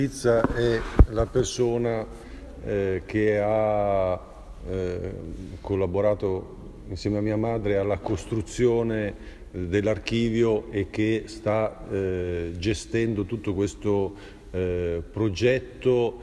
Pizza è la persona che ha collaborato insieme a mia madre alla costruzione dell'archivio e che sta gestendo tutto questo progetto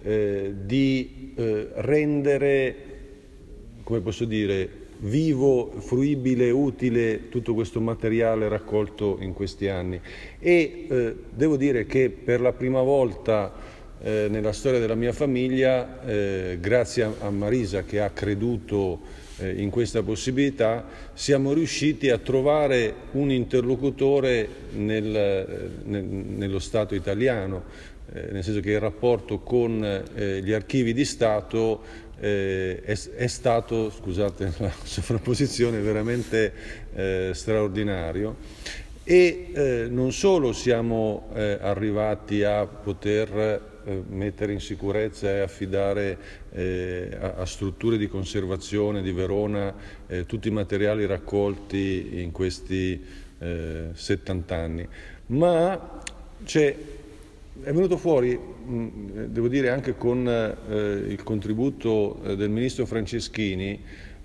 di rendere, come posso dire, vivo, fruibile, utile tutto questo materiale raccolto in questi anni. E devo dire che per la prima volta nella storia della mia famiglia, grazie a Marisa che ha creduto in questa possibilità, siamo riusciti a trovare un interlocutore nello Stato italiano, nel senso che il rapporto con gli archivi di Stato è stato, scusate la sovrapposizione, veramente straordinario. E non solo siamo arrivati a poter mettere in sicurezza e affidare a strutture di conservazione di Verona tutti i materiali raccolti in questi 70 anni, ma è venuto fuori, devo dire anche con il contributo del ministro Franceschini,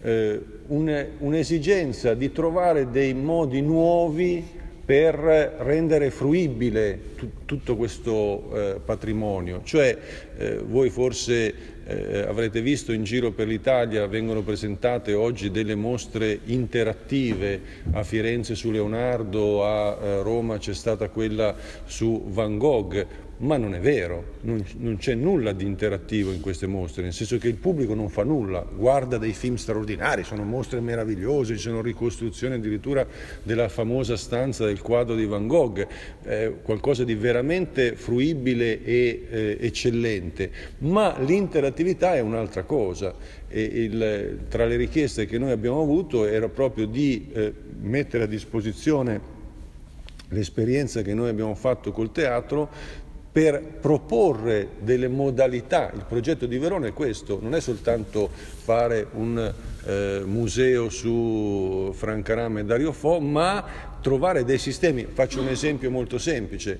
un'esigenza di trovare dei modi nuovi per rendere fruibile tutto questo patrimonio. Cioè, voi forse avrete visto in giro per l'Italia vengono presentate oggi delle mostre interattive, a Firenze su Leonardo, a Roma c'è stata quella su Van Gogh. Ma non è vero, non c'è nulla di interattivo in queste mostre, nel senso che il pubblico non fa nulla, guarda dei film straordinari, sono mostre meravigliose, ci sono ricostruzioni addirittura della famosa stanza del quadro di Van Gogh, qualcosa di veramente fruibile e eccellente, ma l'interattività è un'altra cosa. Tra le richieste che noi abbiamo avuto era proprio di mettere a disposizione l'esperienza che noi abbiamo fatto col teatro per proporre delle modalità. Il progetto di Verona è questo, non è soltanto fare un museo su Francaram e Dario Fo, ma trovare dei sistemi. Faccio un esempio molto semplice,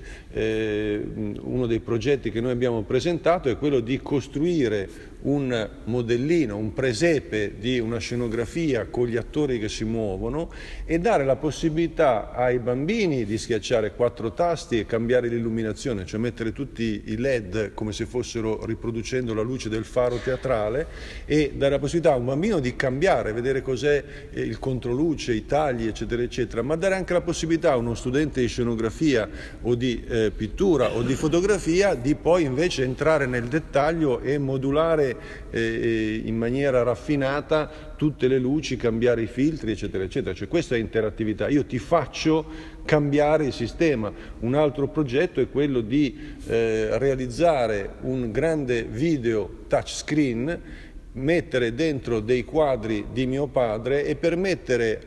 uno dei progetti che noi abbiamo presentato è quello di costruire un modellino, un presepe di una scenografia con gli attori che si muovono e dare la possibilità ai bambini di schiacciare 4 tasti e cambiare l'illuminazione, cioè mettere tutti i LED come se fossero riproducendo la luce del faro teatrale, e dare la possibilità a un bambino di cambiare, vedere cos'è il controluce, i tagli, eccetera, eccetera, ma dare anche la possibilità a uno studente di scenografia o di pittura o di fotografia di poi invece entrare nel dettaglio e modulare in maniera raffinata tutte le luci, cambiare i filtri, eccetera, eccetera. Cioè questa è interattività, io ti faccio cambiare il sistema. Un altro progetto è quello di realizzare un grande video touchscreen, mettere dentro dei quadri di mio padre e permettere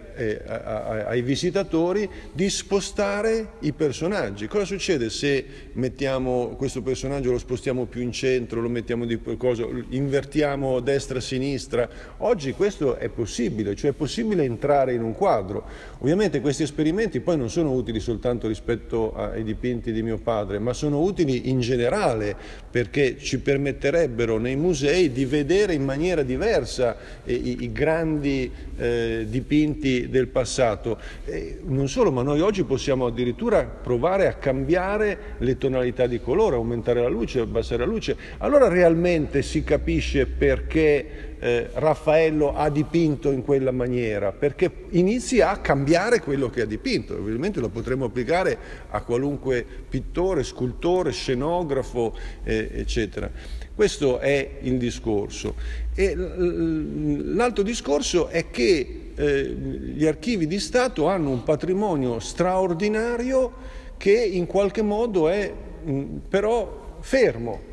ai visitatori di spostare i personaggi. Cosa succede se mettiamo questo personaggio, lo spostiamo più in centro, lo mettiamo di cosa, invertiamo destra-sinistra? Oggi questo è possibile, cioè è possibile entrare in un quadro. Ovviamente questi esperimenti poi non sono utili soltanto rispetto ai dipinti di mio padre, ma sono utili in generale, perché ci permetterebbero nei musei di vedere in maniera diversa i grandi dipinti del passato. Non solo, ma noi oggi possiamo addirittura provare a cambiare le tonalità di colore, aumentare la luce, abbassare la luce. Allora realmente si capisce perché Raffaello ha dipinto in quella maniera, perché inizia a cambiare quello che ha dipinto. Ovviamente lo potremmo applicare a qualunque pittore, scultore, scenografo, eccetera. Questo è il discorso. E l'altro discorso è che gli archivi di Stato hanno un patrimonio straordinario che in qualche modo è però fermo.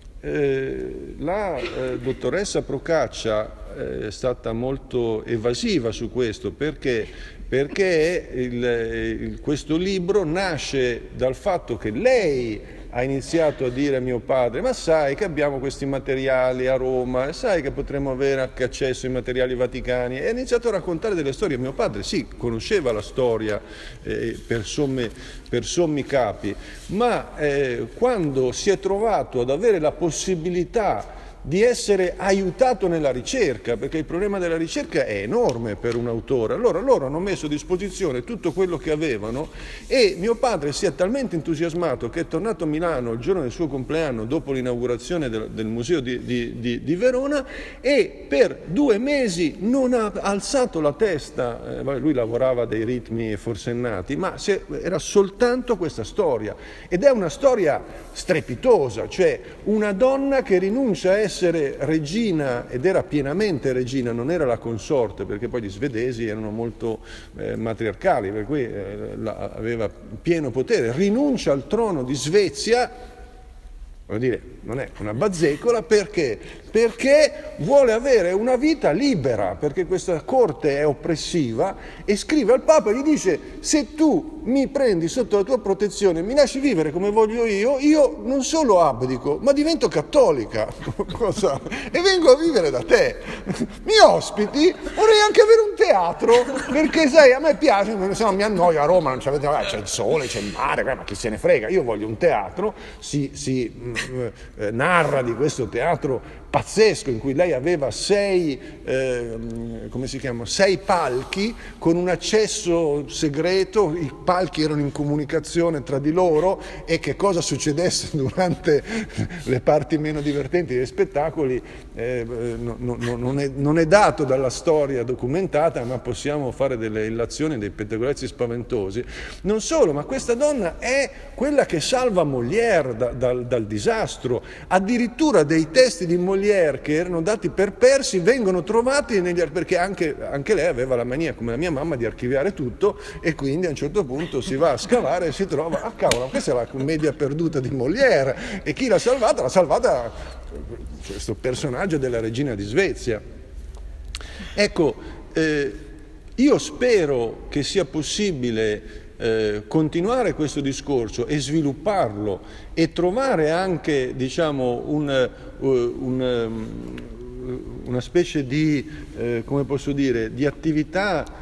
La dottoressa Procaccia è stata molto evasiva su questo perché questo libro nasce dal fatto che lei ha iniziato a dire a mio padre: ma sai che abbiamo questi materiali a Roma, sai che potremmo avere anche accesso ai materiali vaticani, e ha iniziato a raccontare delle storie. Mio padre sì, conosceva la storia per sommi capi, ma quando si è trovato ad avere la possibilità di essere aiutato nella ricerca, perché il problema della ricerca è enorme per un autore. Allora loro hanno messo a disposizione tutto quello che avevano, e mio padre si è talmente entusiasmato che è tornato a Milano il giorno del suo compleanno, dopo l'inaugurazione del museo di Verona, e per 2 mesi non ha alzato la testa. Lui lavorava a dei ritmi forsennati, ma era soltanto questa storia, ed è una storia strepitosa, cioè una donna che rinuncia a essere regina, ed era pienamente regina, non era la consorte, perché poi gli svedesi erano molto matriarcali, per cui aveva pieno potere, rinuncia al trono di Svezia. Voglio dire, non è una bazzecola, perché vuole avere una vita libera, perché questa corte è oppressiva, e scrive al Papa e gli dice: se tu mi prendi sotto la tua protezione, mi lasci vivere come voglio io non solo abdico, ma divento cattolica e vengo a vivere da te, mi ospiti, vorrei anche avere un teatro, perché sai, a me piace, se no mi annoio a Roma, non c'è il sole, c'è il mare, ma chi se ne frega, io voglio un teatro. Si narra di questo teatro pazzesco in cui lei aveva 6 palchi con un accesso segreto. I palchi erano in comunicazione tra di loro, e che cosa succedesse durante le parti meno divertenti dei spettacoli non è dato dalla storia documentata, ma possiamo fare delle illazioni, dei pettegolezzi spaventosi. Non solo, ma questa donna è quella che salva Molière dal disastro. Addirittura dei testi di Molière che erano dati per persi vengono trovati perché anche lei aveva la mania, come la mia mamma, di archiviare tutto, e quindi a un certo punto si va a scavare e si trova: ah cavolo, questa è la commedia perduta di Molière, e chi l'ha salvata? L'ha salvata questo personaggio della regina di Svezia. Ecco, io spero che sia possibile continuare questo discorso e svilupparlo, e trovare anche, diciamo, una specie di, come posso dire, di attività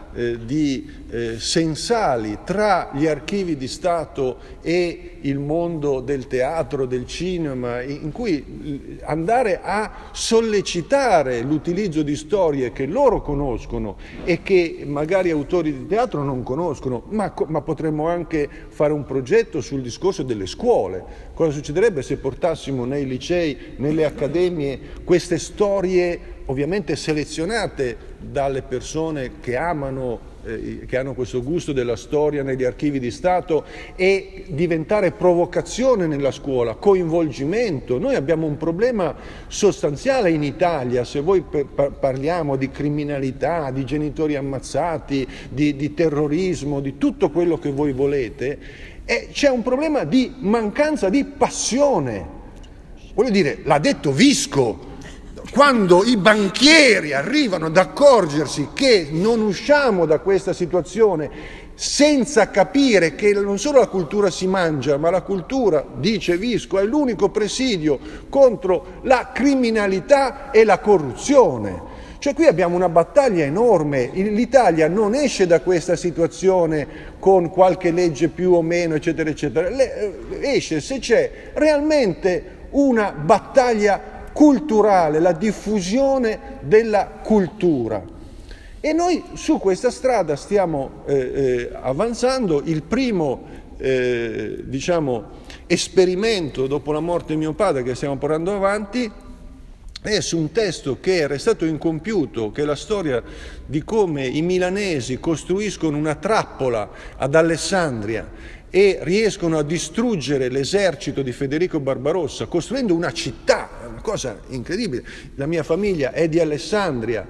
sensali tra gli archivi di Stato e il mondo del teatro, del cinema, in cui andare a sollecitare l'utilizzo di storie che loro conoscono e che magari autori di teatro non conoscono, ma potremmo anche fare un progetto sul discorso delle scuole. Cosa succederebbe se portassimo nei licei, nelle accademie, queste storie ovviamente selezionate dalle persone che amano, che hanno questo gusto della storia, negli archivi di Stato, e diventare provocazione nella scuola, coinvolgimento. Noi abbiamo un problema sostanziale in Italia, se voi parliamo di criminalità, di genitori ammazzati, di terrorismo, di tutto quello che voi volete, c'è un problema di mancanza di passione. Voglio dire, l'ha detto Visco: quando i banchieri arrivano ad accorgersi che non usciamo da questa situazione senza capire che non solo la cultura si mangia, ma la cultura, dice Visco, è l'unico presidio contro la criminalità e la corruzione. Cioè qui abbiamo una battaglia enorme. L'Italia non esce da questa situazione con qualche legge più o meno, eccetera, eccetera. Esce se c'è realmente una battaglia culturale, la diffusione della cultura. E noi su questa strada stiamo avanzando. Il primo diciamo, esperimento dopo la morte di mio padre che stiamo portando avanti è su un testo che è restato incompiuto, che è la storia di come i milanesi costruiscono una trappola ad Alessandria e riescono a distruggere l'esercito di Federico Barbarossa costruendo una città. È una cosa incredibile. La mia famiglia è di Alessandria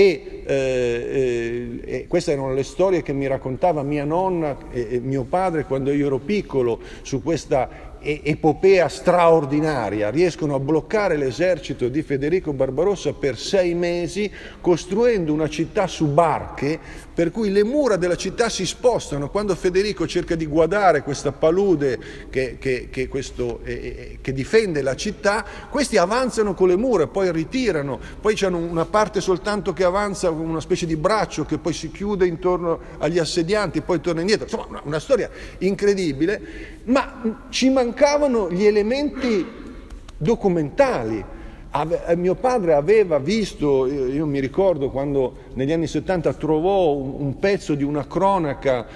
e queste erano le storie che mi raccontava mia nonna e mio padre quando io ero piccolo, su questa epopea straordinaria. Riescono a bloccare l'esercito di Federico Barbarossa per 6 mesi, costruendo una città su barche per cui le mura della città si spostano. Quando Federico cerca di guardare questa palude che difende la città, questi avanzano con le mura, poi ritirano, poi c'hanno una parte soltanto che avanza, una specie di braccio che poi si chiude intorno agli assedianti, poi torna indietro. Insomma, una storia incredibile, ma ci mancavano gli elementi documentali. Mio padre aveva visto, io mi ricordo quando negli anni 70 trovò un pezzo di una cronaca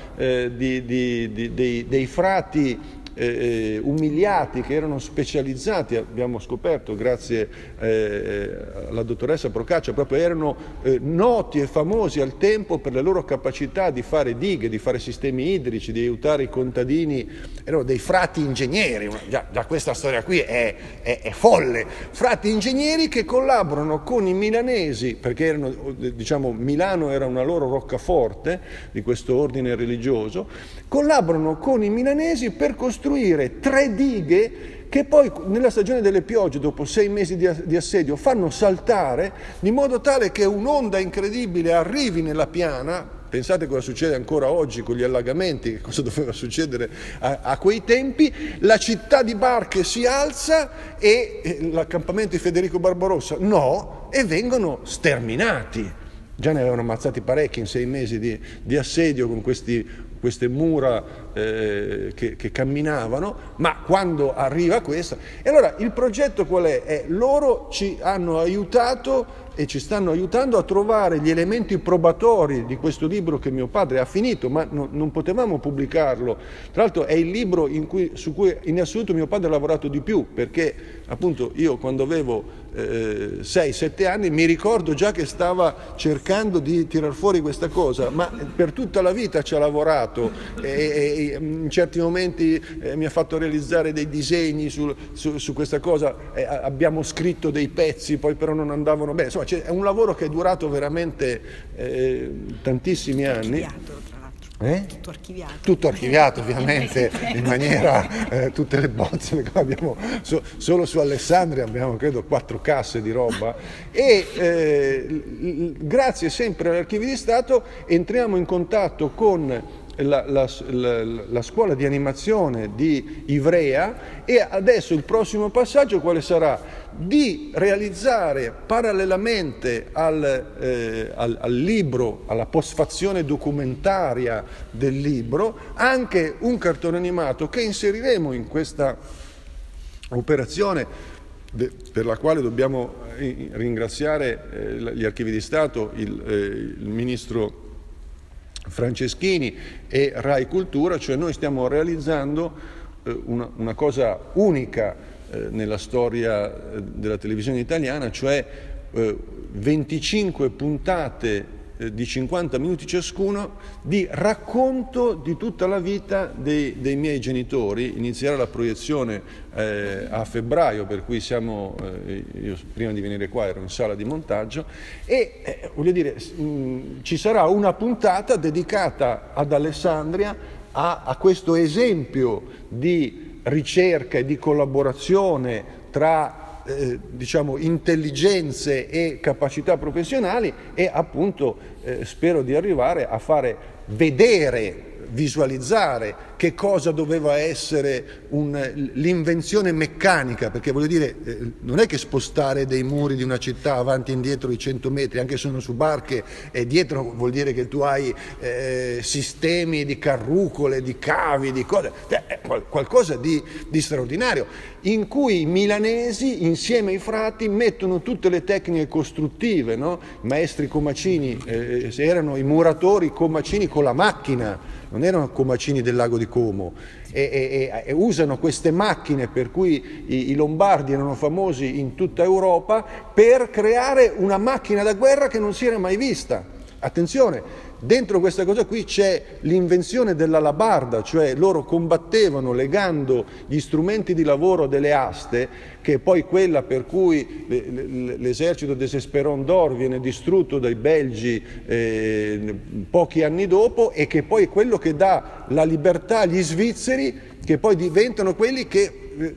dei frati umiliati che erano specializzati, abbiamo scoperto grazie alla dottoressa Procaccia, proprio erano noti e famosi al tempo per le loro capacità di fare dighe, di fare sistemi idrici, di aiutare i contadini. Erano dei frati ingegneri, già questa storia qui è folle, frati ingegneri che collaborano con i milanesi, perché erano, diciamo, Milano era una loro roccaforte di questo ordine religioso, collaborano con i milanesi per costruire 3 dighe che poi nella stagione delle piogge, dopo 6 mesi di assedio, fanno saltare, di modo tale che un'onda incredibile arrivi nella piana. Pensate cosa succede ancora oggi con gli allagamenti, che cosa doveva succedere a quei tempi. La città di Barche si alza e l'accampamento di Federico Barbarossa no, e vengono sterminati. Già ne avevano ammazzati parecchi in 6 mesi di assedio con queste mura che camminavano, ma quando arriva questa... E allora il progetto qual è? Loro ci hanno aiutato e ci stanno aiutando a trovare gli elementi probatori di questo libro che mio padre ha finito, ma non potevamo pubblicarlo. Tra l'altro è il libro su cui in assoluto mio padre ha lavorato di più, perché appunto io quando avevo 6-7 anni mi ricordo già che stava cercando di tirar fuori questa cosa, ma per tutta la vita ci ha lavorato e in certi momenti mi ha fatto realizzare dei disegni su questa cosa, abbiamo scritto dei pezzi, poi però non andavano bene. Insomma, è un lavoro che è durato veramente tantissimi anni. Tutto archiviato. Tutto archiviato ovviamente in maniera, tutte le bozze che abbiamo, solo su Alessandria abbiamo credo 4 casse di roba e grazie sempre agli Archivi di Stato entriamo in contatto con la scuola di animazione di Ivrea e adesso il prossimo passaggio quale sarà? Di realizzare parallelamente al libro, alla postfazione documentaria del libro, anche un cartone animato che inseriremo in questa operazione per la quale dobbiamo ringraziare gli Archivi di Stato, il ministro Franceschini e Rai Cultura, cioè noi stiamo realizzando una cosa unica nella storia della televisione italiana, cioè 25 puntate di 50 minuti ciascuno di racconto di tutta la vita dei miei genitori. Inizierà la proiezione a febbraio, per cui siamo, io prima di venire qua ero in sala di montaggio e voglio dire ci sarà una puntata dedicata ad Alessandria, a questo esempio di ricerca e di collaborazione tra diciamo intelligenze e capacità professionali e appunto spero di arrivare a fare vedere, visualizzare che cosa doveva essere l'invenzione meccanica, perché voglio dire non è che spostare dei muri di una città avanti e indietro di 100 metri, anche se sono su barche e dietro vuol dire che tu hai sistemi di carrucole, di cavi, di cose, qualcosa di straordinario, in cui i milanesi insieme ai frati mettono tutte le tecniche costruttive, no? I maestri comacini erano i muratori comacini con la macchina, non erano comacini del lago di Como e usano queste macchine per cui i lombardi erano famosi in tutta Europa per creare una macchina da guerra che non si era mai vista. Attenzione, dentro questa cosa qui c'è l'invenzione dell'alabarda, cioè loro combattevano legando gli strumenti di lavoro delle aste, che è poi quella per cui l'esercito des Esperons d'Or viene distrutto dai belgi pochi anni dopo e che poi è quello che dà la libertà agli svizzeri, che poi diventano quelli che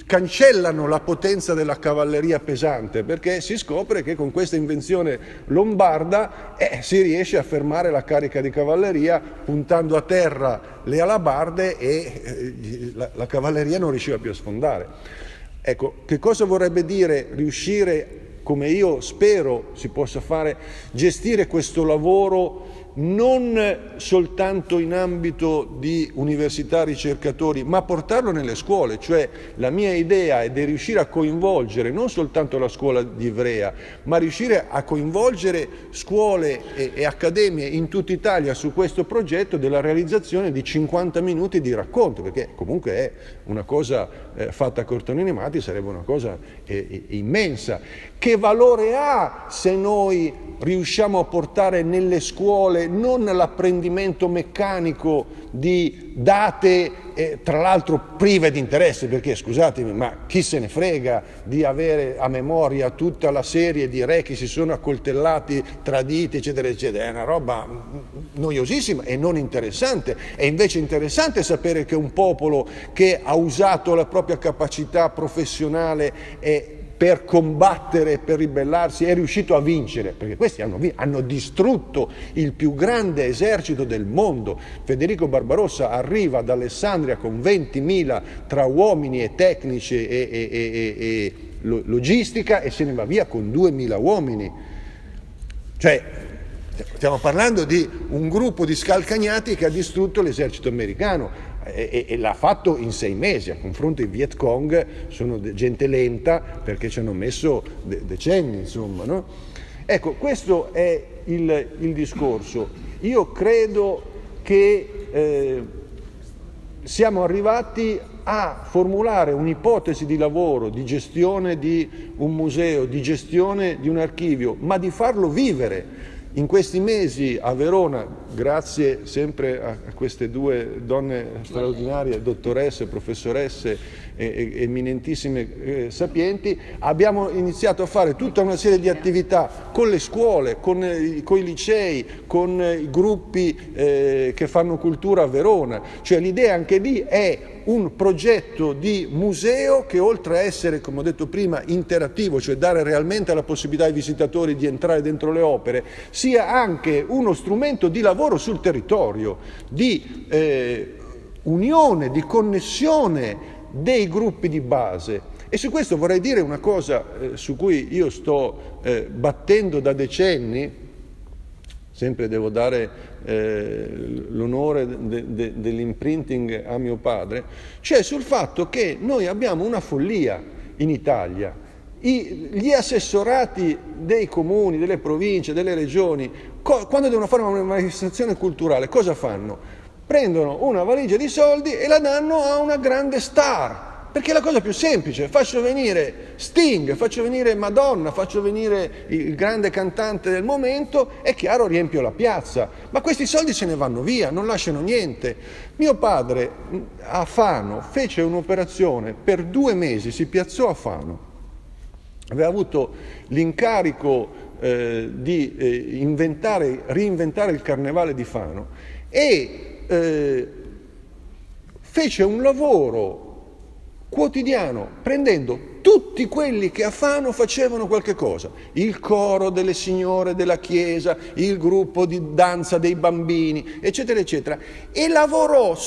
cancellano la potenza della cavalleria pesante, perché si scopre che con questa invenzione lombarda si riesce a fermare la carica di cavalleria puntando a terra le alabarde e la cavalleria non riusciva più a sfondare. Ecco, che cosa vorrebbe dire riuscire, come io spero si possa fare, gestire questo lavoro non soltanto in ambito di università, ricercatori, ma portarlo nelle scuole. Cioè la mia idea è di riuscire a coinvolgere non soltanto la scuola di Ivrea, ma riuscire a coinvolgere scuole e accademie in tutta Italia su questo progetto della realizzazione di 50 minuti di racconto, perché comunque è una cosa fatta a cartoni animati, sarebbe una cosa immensa. Che valore ha se noi riusciamo a portare nelle scuole non l'apprendimento meccanico di date, tra l'altro prive di interesse, perché scusatemi, ma chi se ne frega di avere a memoria tutta la serie di re che si sono accoltellati, traditi, eccetera, eccetera. È una roba noiosissima e non interessante. È invece interessante sapere che un popolo che ha usato la propria capacità professionale per combattere, per ribellarsi, è riuscito a vincere, perché questi hanno distrutto il più grande esercito del mondo. Federico Barbarossa arriva ad Alessandria con 20.000 tra uomini e tecnici e logistica e se ne va via con 2.000 uomini. Cioè, stiamo parlando di un gruppo di scalcagnati che ha distrutto l'esercito americano. E l'ha fatto in 6 mesi, a confronto dei Viet Cong sono gente lenta perché ci hanno messo decenni, insomma, no? Ecco, questo è il discorso. Io credo che siamo arrivati a formulare un'ipotesi di lavoro, di gestione di un museo, di gestione di un archivio, ma di farlo vivere. In questi mesi a Verona, grazie sempre a queste due donne straordinarie, dottoresse, professoresse, eminentissime sapienti, abbiamo iniziato a fare tutta una serie di attività con le scuole, con i licei, con i gruppi che fanno cultura a Verona. Cioè l'idea anche lì è un progetto di museo che, oltre a essere, come ho detto prima, interattivo, cioè dare realmente la possibilità ai visitatori di entrare dentro le opere, sia anche uno strumento di lavoro sul territorio, di unione, di connessione dei gruppi di base. E su questo vorrei dire una cosa su cui io sto battendo da decenni. Sempre devo dare l'onore dell'imprinting a mio padre, cioè sul fatto che noi abbiamo una follia in Italia. Gli assessorati dei comuni, delle province, delle regioni, quando devono fare una manifestazione culturale, cosa fanno? Prendono una valigia di soldi e la danno a una grande star. Perché è la cosa più semplice, faccio venire Sting, faccio venire Madonna, faccio venire il grande cantante del momento, è chiaro, riempio la piazza, ma questi soldi se ne vanno via, non lasciano niente. Mio padre a Fano fece un'operazione, per 2 mesi si piazzò a Fano, aveva avuto l'incarico di reinventare il carnevale di Fano e fece un lavoro quotidiano, prendendo tutti quelli che a Fano facevano qualche cosa, il coro delle signore della chiesa, il gruppo di danza dei bambini, eccetera, eccetera, e lavorò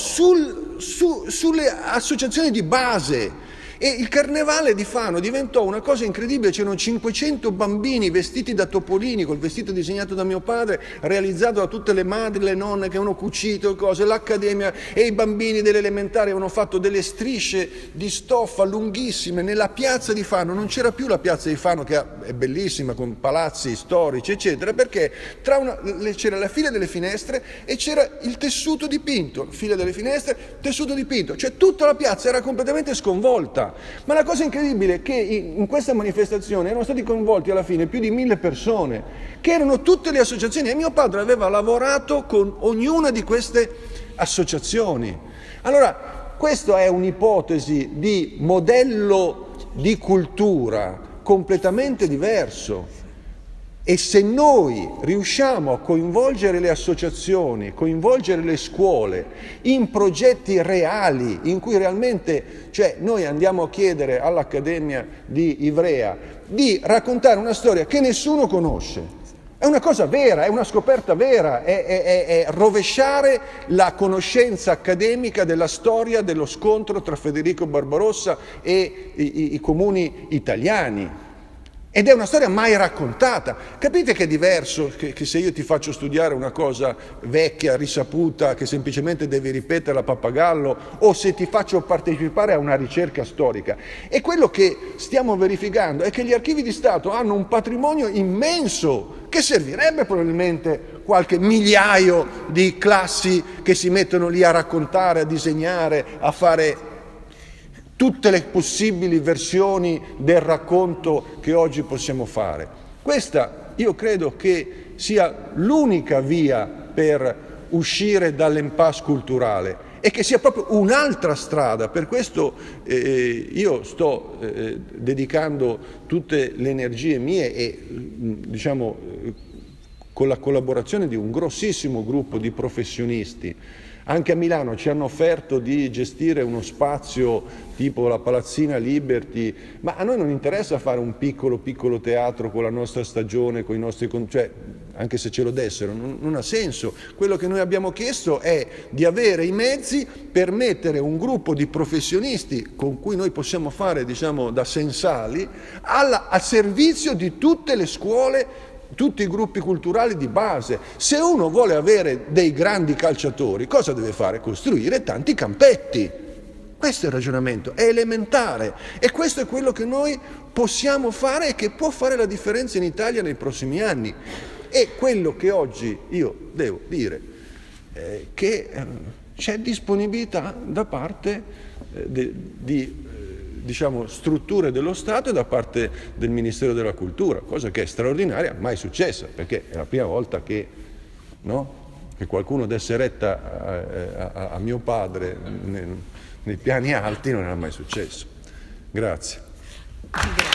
sulle associazioni di base. E il carnevale di Fano diventò una cosa incredibile, c'erano 500 bambini vestiti da topolini, col vestito disegnato da mio padre, realizzato da tutte le madri, le nonne che avevano cucito cose, l'accademia e i bambini delle elementari avevano fatto delle strisce di stoffa lunghissime nella piazza di Fano. Non c'era più la piazza di Fano, che è bellissima, con palazzi storici, eccetera, perché c'era la fila delle finestre e c'era il tessuto dipinto, fila delle finestre, tessuto dipinto, cioè tutta la piazza era completamente sconvolta. Ma la cosa incredibile è che in questa manifestazione erano stati coinvolti alla fine più di 1000 persone, che erano tutte le associazioni, e mio padre aveva lavorato con ognuna di queste associazioni. Allora, questa è un'ipotesi di modello di cultura completamente diverso. E se noi riusciamo a coinvolgere le associazioni, coinvolgere le scuole in progetti reali, in cui realmente, cioè noi andiamo a chiedere all'Accademia di Ivrea di raccontare una storia che nessuno conosce, è una cosa vera, è una scoperta vera, è rovesciare la conoscenza accademica della storia dello scontro tra Federico Barbarossa e i comuni italiani. Ed è una storia mai raccontata. Capite che è diverso che se io ti faccio studiare una cosa vecchia, risaputa, che semplicemente devi ripetere a pappagallo, o se ti faccio partecipare a una ricerca storica. E quello che stiamo verificando è che gli archivi di Stato hanno un patrimonio immenso che servirebbe probabilmente qualche migliaio di classi che si mettono lì a raccontare, a disegnare, a fare tutte le possibili versioni del racconto che oggi possiamo fare. Questa io credo che sia l'unica via per uscire dall'impasse culturale e che sia proprio un'altra strada. Per questo io sto dedicando tutte le energie mie e diciamo con la collaborazione di un grossissimo gruppo di professionisti. Anche a Milano ci hanno offerto di gestire uno spazio tipo la Palazzina Liberty, ma a noi non interessa fare un piccolo teatro con la nostra stagione, con i nostri, cioè, anche se ce lo dessero, non ha senso. Quello che noi abbiamo chiesto è di avere i mezzi per mettere un gruppo di professionisti con cui noi possiamo fare, diciamo, da sensali, al servizio di tutte le scuole, tutti i gruppi culturali di base. Se uno vuole avere dei grandi calciatori, cosa deve fare? Costruire tanti campetti. Questo è il ragionamento, è elementare e questo è quello che noi possiamo fare e che può fare la differenza in Italia nei prossimi anni. E quello che oggi io devo dire è che c'è disponibilità da parte di diciamo, strutture dello Stato e da parte del Ministero della Cultura, cosa che è straordinaria, mai successa, perché è la prima volta che, no, che qualcuno desse retta a mio padre nei piani alti, non era mai successo. Grazie.